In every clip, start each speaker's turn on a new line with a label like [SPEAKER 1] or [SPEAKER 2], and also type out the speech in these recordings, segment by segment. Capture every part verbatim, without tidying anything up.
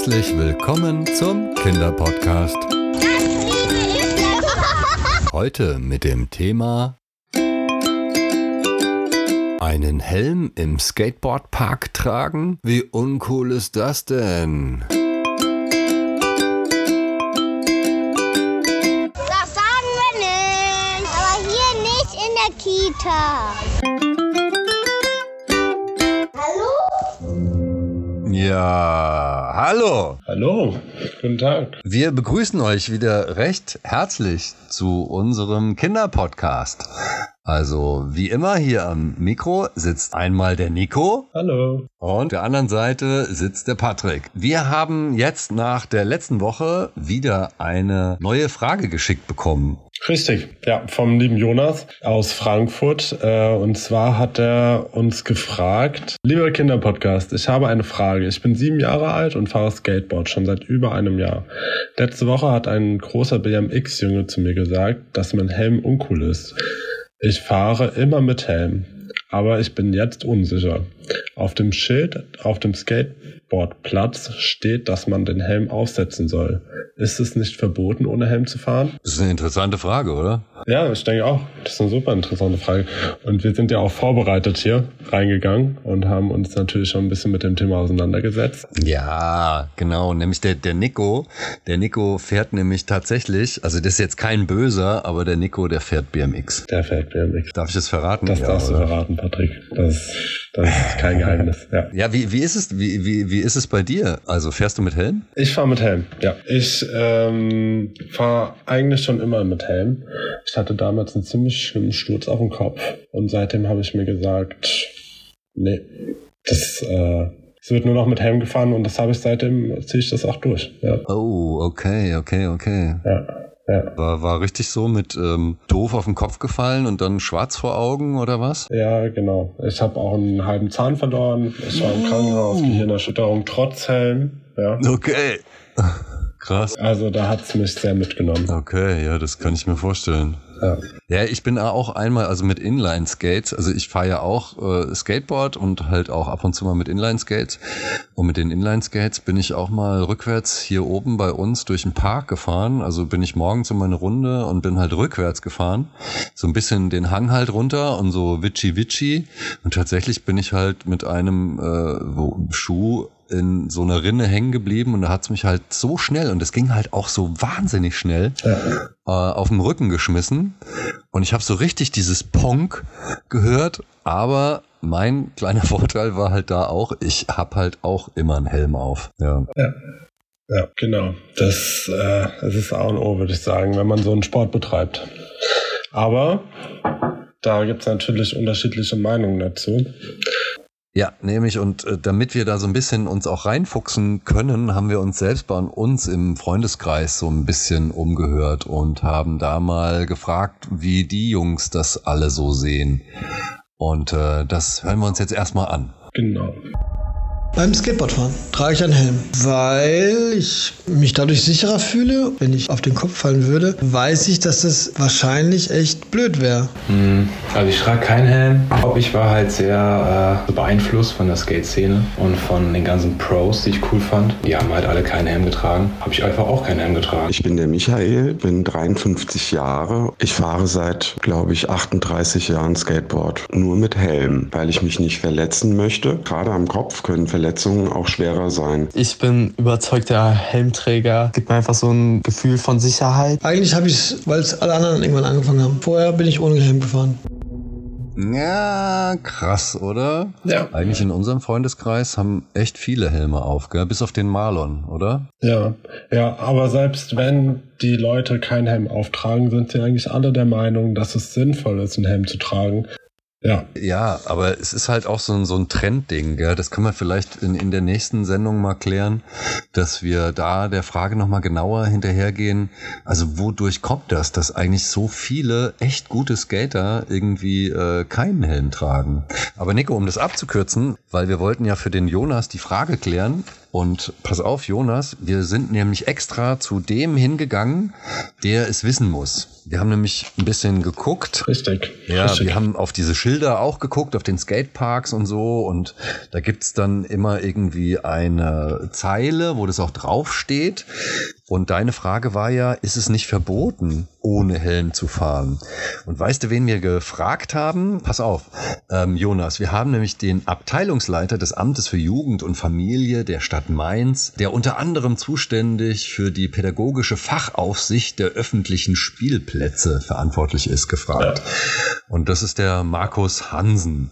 [SPEAKER 1] Herzlich willkommen zum Kinderpodcast. Heute mit dem Thema einen Helm im Skateboardpark tragen? Wie uncool ist das denn?
[SPEAKER 2] Das sagen wir nicht, aber hier nicht in der Kita.
[SPEAKER 1] Ja, hallo.
[SPEAKER 3] Hallo, guten Tag.
[SPEAKER 1] Wir begrüßen euch wieder recht herzlich zu unserem Kinderpodcast. Also wie immer hier am Mikro sitzt einmal der Nico.
[SPEAKER 3] Hallo.
[SPEAKER 1] Und der anderen Seite sitzt der Patrick. Wir haben jetzt nach der letzten Woche wieder eine neue Frage geschickt bekommen.
[SPEAKER 3] Richtig, ja, vom lieben Jonas aus Frankfurt. Äh, und zwar hat er uns gefragt: Lieber Kinderpodcast, ich habe eine Frage. Ich bin sieben Jahre alt und fahre Skateboard schon seit über einem Jahr. Letzte Woche hat ein großer B M X-Junge zu mir gesagt, dass mein Helm uncool ist. Ich fahre immer mit Helm, aber ich bin jetzt unsicher. Auf dem Schild auf dem Skateboardplatz steht, dass man den Helm aufsetzen soll. Ist es nicht verboten, ohne Helm zu fahren?
[SPEAKER 1] Das ist eine interessante Frage, oder?
[SPEAKER 3] Ja, ich denke auch. Das ist eine super interessante Frage. Und wir sind ja auch vorbereitet hier reingegangen und haben uns natürlich schon ein bisschen mit dem Thema auseinandergesetzt.
[SPEAKER 1] Ja, genau. Nämlich der, der Nico, der Nico fährt nämlich tatsächlich, also das ist jetzt kein Böser, aber der Nico, der fährt B M X.
[SPEAKER 3] Der fährt B M X.
[SPEAKER 1] Darf ich das verraten?
[SPEAKER 3] Das
[SPEAKER 1] ja,
[SPEAKER 3] darfst
[SPEAKER 1] oder?
[SPEAKER 3] du verraten, Patrick. Das, das ist kein Geheimnis. Ja,
[SPEAKER 1] ja wie, wie ist es, wie, wie, wie ist es bei dir? Also fährst du mit Helm?
[SPEAKER 3] Ich fahre mit Helm, ja. Ich ähm, fahre eigentlich schon immer mit Helm. Ich hatte damals einen ziemlich schlimmen Sturz auf den Kopf und seitdem habe ich mir gesagt, nee, das, äh, es wird nur noch mit Helm gefahren und das habe ich seitdem, ziehe ich das auch durch. Ja.
[SPEAKER 1] Oh, okay, okay, okay.
[SPEAKER 3] Ja. Ja.
[SPEAKER 1] War, war richtig so mit ähm, doof auf den Kopf gefallen und dann schwarz vor Augen oder was?
[SPEAKER 3] Ja, genau. Ich habe auch einen halben Zahn verloren. Ich war im Krankenhaus, Gehirnerschütterung trotz Helm. Ja.
[SPEAKER 1] Okay. Krass.
[SPEAKER 3] Also da hat's mich sehr mitgenommen.
[SPEAKER 1] Okay, ja, das kann ich mir vorstellen.
[SPEAKER 3] Ja.
[SPEAKER 1] Ja, ich bin auch einmal, also mit Inline-Skates, also ich fahre ja auch äh, Skateboard und halt auch ab und zu mal mit Inline-Skates. Und mit den Inline-Skates bin ich auch mal rückwärts hier oben bei uns durch den Park gefahren. Also bin ich morgens um meine Runde und bin halt rückwärts gefahren. So ein bisschen den Hang halt runter und so witschi-witschi. Und tatsächlich bin ich halt mit einem äh, Schuh in so einer Rinne hängen geblieben und da hat's mich halt so schnell, und es ging halt auch so wahnsinnig schnell,
[SPEAKER 3] Ja.
[SPEAKER 1] äh, auf den Rücken geschmissen. Und ich habe so richtig dieses Ponk gehört, aber mein kleiner Vorteil war halt da auch, ich habe halt auch immer einen Helm auf. Ja.
[SPEAKER 3] Ja. Ja, genau. Das, äh, das ist A und O, würde ich sagen, wenn man so einen Sport betreibt. Aber da gibt's natürlich unterschiedliche Meinungen dazu.
[SPEAKER 1] Ja, nämlich, und äh, damit wir da so ein bisschen uns auch reinfuchsen können, haben wir uns selbst bei uns im Freundeskreis so ein bisschen umgehört und haben da mal gefragt, wie die Jungs das alle so sehen. Und äh, das hören wir uns jetzt erstmal an.
[SPEAKER 3] Genau.
[SPEAKER 4] Beim Skateboardfahren trage ich einen Helm, weil ich mich dadurch sicherer fühle. Wenn ich auf den Kopf fallen würde, weiß ich, dass das wahrscheinlich echt blöd wäre.
[SPEAKER 5] Also ich trage keinen Helm. Ich glaube, ich war halt sehr äh, beeinflusst von der Skate-Szene und von den ganzen Pros, die ich cool fand. Die haben halt alle keinen Helm getragen. Habe ich einfach auch keinen Helm getragen.
[SPEAKER 6] Ich bin der Michael, bin dreiundfünfzig Jahre. Ich fahre seit, glaube ich, achtunddreißig Jahren Skateboard. Nur mit Helm, weil ich mich nicht verletzen möchte. Gerade am Kopf können Verletzungen auch schwerer sein.
[SPEAKER 7] Ich bin überzeugter Helmträger. Gibt mir einfach so ein Gefühl von Sicherheit.
[SPEAKER 4] Eigentlich habe ich es, weil es alle anderen irgendwann angefangen haben. Vorher bin ich ohne Helm gefahren.
[SPEAKER 1] Ja, krass, oder?
[SPEAKER 3] Ja.
[SPEAKER 1] Eigentlich in unserem Freundeskreis haben echt viele Helme auf, gell? Bis auf den Marlon, oder?
[SPEAKER 3] Ja, ja, aber selbst wenn die Leute keinen Helm auftragen, sind sie eigentlich alle der Meinung, dass es sinnvoll ist, einen Helm zu tragen. Ja.
[SPEAKER 1] Ja, aber es ist halt auch so ein, so ein Trendding, gell? Das können wir vielleicht in, in der nächsten Sendung mal klären, dass wir da der Frage nochmal genauer hinterhergehen. Also wodurch kommt das, dass eigentlich so viele echt gute Skater irgendwie äh, keinen Helm tragen? Aber Nico, um das abzukürzen, weil wir wollten ja für den Jonas die Frage klären, Und pass auf, Jonas, wir sind nämlich extra zu dem hingegangen, der es wissen muss. Wir haben nämlich ein bisschen geguckt.
[SPEAKER 3] Richtig.
[SPEAKER 1] Ja,
[SPEAKER 3] Richtig.
[SPEAKER 1] wir haben auf diese Schilder auch geguckt, auf den Skateparks und so. Und da gibt's dann immer irgendwie eine Zeile, wo das auch draufsteht. Und deine Frage war ja, ist es nicht verboten, ohne Helm zu fahren? Und weißt du, wen wir gefragt haben? Pass auf, ähm, Jonas, wir haben nämlich den Abteilungsleiter des Amtes für Jugend und Familie der Stadt Mainz, der unter anderem zuständig für die pädagogische Fachaufsicht der öffentlichen Spielplätze verantwortlich ist, gefragt. Und das ist der Markus Hansen.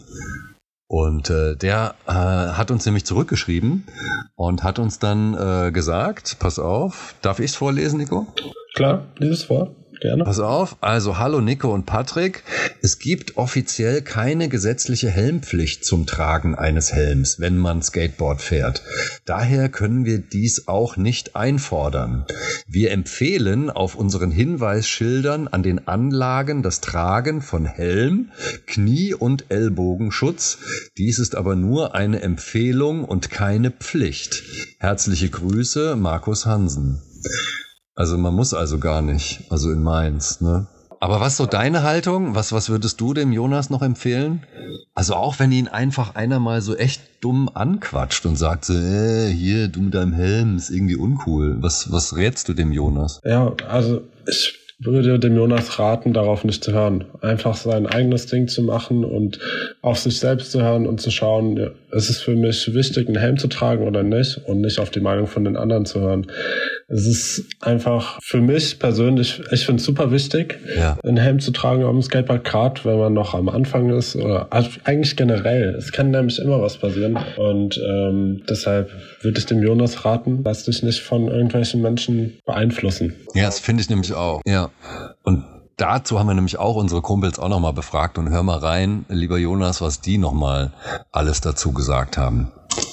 [SPEAKER 1] Und äh, der äh, hat uns nämlich zurückgeschrieben und hat uns dann äh, gesagt, pass auf, darf ich es vorlesen, Nico?
[SPEAKER 3] Klar, lies es vor. Gerne.
[SPEAKER 1] Pass auf, also hallo Nico und Patrick, es gibt offiziell keine gesetzliche Helmpflicht zum Tragen eines Helms, wenn man Skateboard fährt. Daher können wir dies auch nicht einfordern. Wir empfehlen auf unseren Hinweisschildern an den Anlagen das Tragen von Helm, Knie- und Ellbogenschutz. Dies ist aber nur eine Empfehlung und keine Pflicht. Herzliche Grüße, Markus Hansen. Also man muss also gar nicht, also in Mainz, ne? Aber was ist so deine Haltung? Was, was würdest du dem Jonas noch empfehlen? Also auch wenn ihn einfach einer mal so echt dumm anquatscht und sagt so, äh, hier, du mit deinem Helm, ist irgendwie uncool. Was, was rätst du dem Jonas?
[SPEAKER 3] Ja, also ich würde dem Jonas raten, darauf nicht zu hören. Einfach sein eigenes Ding zu machen und auf sich selbst zu hören und zu schauen, ja, ist es für mich wichtig, einen Helm zu tragen oder nicht, und nicht auf die Meinung von den anderen zu hören. Es ist einfach für mich persönlich, ich finde es super wichtig,
[SPEAKER 1] ja.
[SPEAKER 3] einen Helm zu tragen auf dem Skatepark, gerade wenn man noch am Anfang ist, oder also eigentlich generell. Es kann nämlich immer was passieren, und ähm, deshalb würde ich dem Jonas raten, lass dich nicht von irgendwelchen Menschen beeinflussen.
[SPEAKER 1] Ja, das finde ich nämlich auch. Ja. Und dazu haben wir nämlich auch unsere Kumpels auch nochmal befragt, und hör mal rein, lieber Jonas, was die nochmal alles dazu gesagt haben.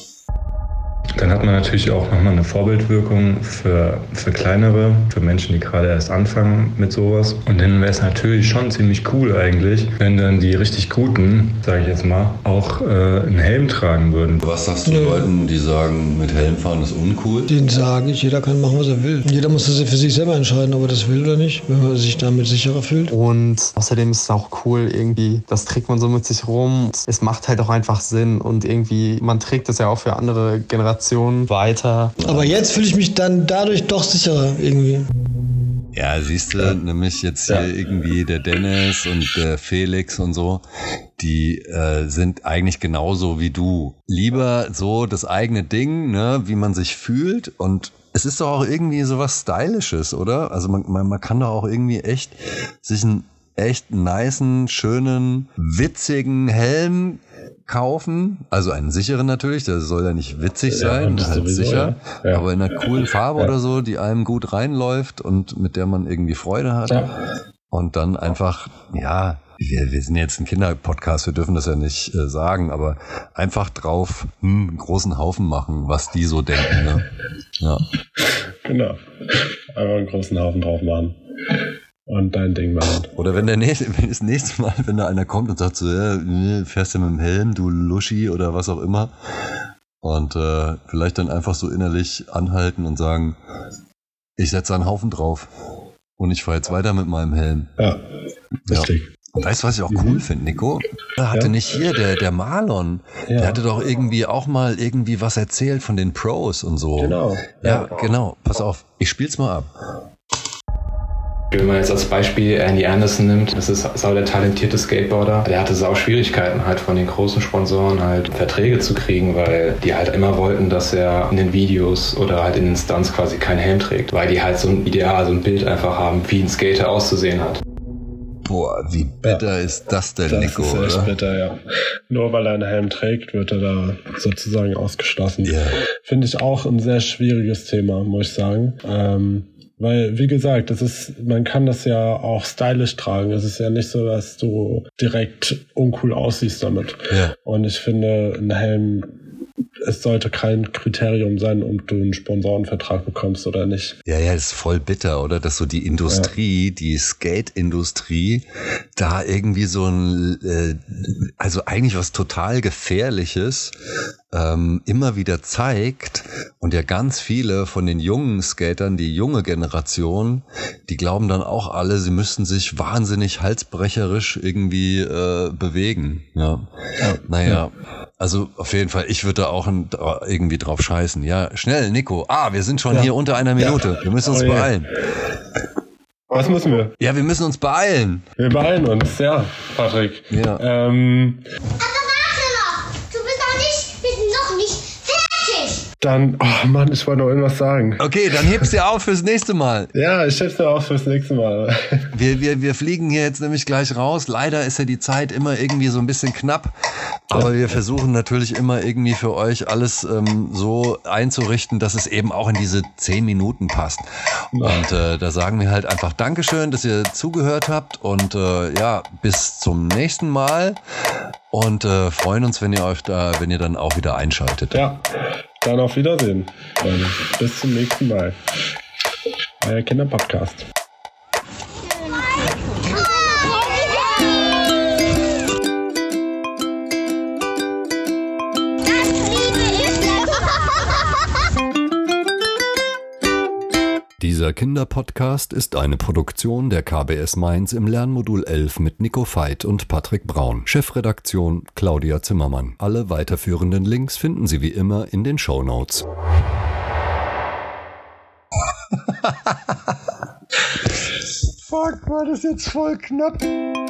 [SPEAKER 5] Dann hat man natürlich auch nochmal eine Vorbildwirkung für, für kleinere, für Menschen, die gerade erst anfangen mit sowas. Und dann wäre es natürlich schon ziemlich cool eigentlich, wenn dann die richtig Guten, sage ich jetzt mal, auch äh, einen Helm tragen würden.
[SPEAKER 1] Was sagst du ja. Leuten, die sagen, mit Helm fahren ist uncool?
[SPEAKER 4] Den sage ich, jeder kann machen, was er will. Jeder muss das für sich selber entscheiden, ob er das will oder nicht, wenn man sich damit sicherer fühlt.
[SPEAKER 7] Und außerdem ist es auch cool irgendwie, das trägt man so mit sich rum. Es macht halt auch einfach Sinn, und irgendwie, man trägt das ja auch für andere Generationen weiter.
[SPEAKER 4] Aber jetzt fühle ich mich dann dadurch doch sicherer irgendwie.
[SPEAKER 1] Ja, siehst du, ja. nämlich jetzt hier ja. irgendwie der Dennis und der Felix und so, die äh, sind eigentlich genauso wie du. Lieber so das eigene Ding, ne, wie man sich fühlt, und es ist doch auch irgendwie so was Stylisches, oder? Also man, man, man kann doch auch irgendwie echt sich einen echt nicen, schönen, witzigen Helm kaufen, also einen sicheren natürlich, der soll ja nicht witzig sein, ja, halt sowieso, sicher, ja. Ja. aber in einer coolen Farbe ja. oder so, die einem gut reinläuft und mit der man irgendwie Freude hat. Ja. Und dann einfach, ja, wir, wir sind jetzt ein Kinderpodcast, wir dürfen das ja nicht äh, sagen, aber einfach drauf hm, einen großen Haufen machen, was die so denken. Ne? Ja.
[SPEAKER 3] Genau, einfach einen großen Haufen drauf machen. Und dein Ding machen.
[SPEAKER 1] Oder wenn der nächste, wenn das nächste Mal, wenn da einer kommt und sagt so, ja, fährst du mit dem Helm, du Luschi oder was auch immer. Und äh, vielleicht dann einfach so innerlich anhalten und sagen, ich setze einen Haufen drauf. Und ich fahre jetzt weiter mit meinem Helm.
[SPEAKER 3] Ja, richtig.
[SPEAKER 1] Ja. Und weißt du, was ich auch cool finde, Nico? Da hatte ja. nicht hier, der, der Marlon, ja. der hatte doch irgendwie auch mal irgendwie was erzählt von den Pros und so.
[SPEAKER 3] Genau.
[SPEAKER 1] Ja, ja. genau. Pass auf, ich spiel's mal ab.
[SPEAKER 5] Wenn man jetzt als Beispiel Andy Anderson nimmt, das ist sau der talentierte Skateboarder. Der hatte sau Schwierigkeiten halt von den großen Sponsoren halt Verträge zu kriegen, weil die halt immer wollten, dass er in den Videos oder halt in den Stunts quasi keinen Helm trägt, weil die halt so ein Ideal, so ein Bild einfach haben, wie ein Skater auszusehen hat.
[SPEAKER 1] Boah, wie bitter ja, ist das denn,
[SPEAKER 3] das
[SPEAKER 1] Nico?
[SPEAKER 3] Das ist echt
[SPEAKER 1] oder?
[SPEAKER 3] bitter, ja. Nur weil er einen Helm trägt, wird er da sozusagen ausgeschlossen.
[SPEAKER 1] Yeah.
[SPEAKER 3] Finde ich auch ein sehr schwieriges Thema, muss ich sagen. Ähm, Weil, wie gesagt, das ist, man kann das ja auch stylisch tragen. Es ist ja nicht so, dass du direkt uncool aussiehst damit.
[SPEAKER 1] Ja.
[SPEAKER 3] Und ich finde, ein Helm es sollte kein Kriterium sein, ob du einen Sponsorenvertrag bekommst oder nicht.
[SPEAKER 1] Ja, ja, ist voll bitter, oder? Dass so die Industrie, ja. die Skate-Industrie, da irgendwie so ein, äh, also eigentlich was total Gefährliches ähm, immer wieder zeigt und ja ganz viele von den jungen Skatern, die junge Generation, die glauben dann auch alle, sie müssten sich wahnsinnig halsbrecherisch irgendwie äh, bewegen. Ja, ja. Naja, ja. Also auf jeden Fall, ich würde da auch ein, irgendwie drauf scheißen. Ja, schnell, Nico. Ah, wir sind schon ja. hier unter einer Minute. Ja. Wir müssen uns oh, beeilen.
[SPEAKER 3] Yeah. Was müssen wir?
[SPEAKER 1] Ja, wir müssen uns beeilen.
[SPEAKER 3] Wir beeilen uns, ja, Patrick.
[SPEAKER 1] Ja.
[SPEAKER 3] Ähm, Dann, oh Mann, ich wollte noch irgendwas sagen.
[SPEAKER 1] Okay, dann heb's dir auf fürs nächste Mal.
[SPEAKER 3] Ja, ich heb's dir auf fürs nächste Mal.
[SPEAKER 1] Wir, wir, wir fliegen hier jetzt nämlich gleich raus. Leider ist ja die Zeit immer irgendwie so ein bisschen knapp. Aber wir versuchen natürlich immer irgendwie für euch alles ähm, so einzurichten, dass es eben auch in diese zehn Minuten passt. Und äh, da sagen wir halt einfach Dankeschön, dass ihr zugehört habt. Und äh, ja, bis zum nächsten Mal. Und äh, freuen uns, wenn ihr euch da, wenn ihr dann auch wieder einschaltet.
[SPEAKER 3] Ja. Dann auf Wiedersehen. Dann bis zum nächsten Mal. Euer Kinderpodcast.
[SPEAKER 1] Dieser Kinderpodcast ist eine Produktion der K B S Mainz im Lernmodul elf mit Nico Veit und Patrick Braun. Chefredaktion Claudia Zimmermann. Alle weiterführenden Links finden Sie wie immer in den Shownotes.
[SPEAKER 4] Fuck, war das jetzt voll knapp.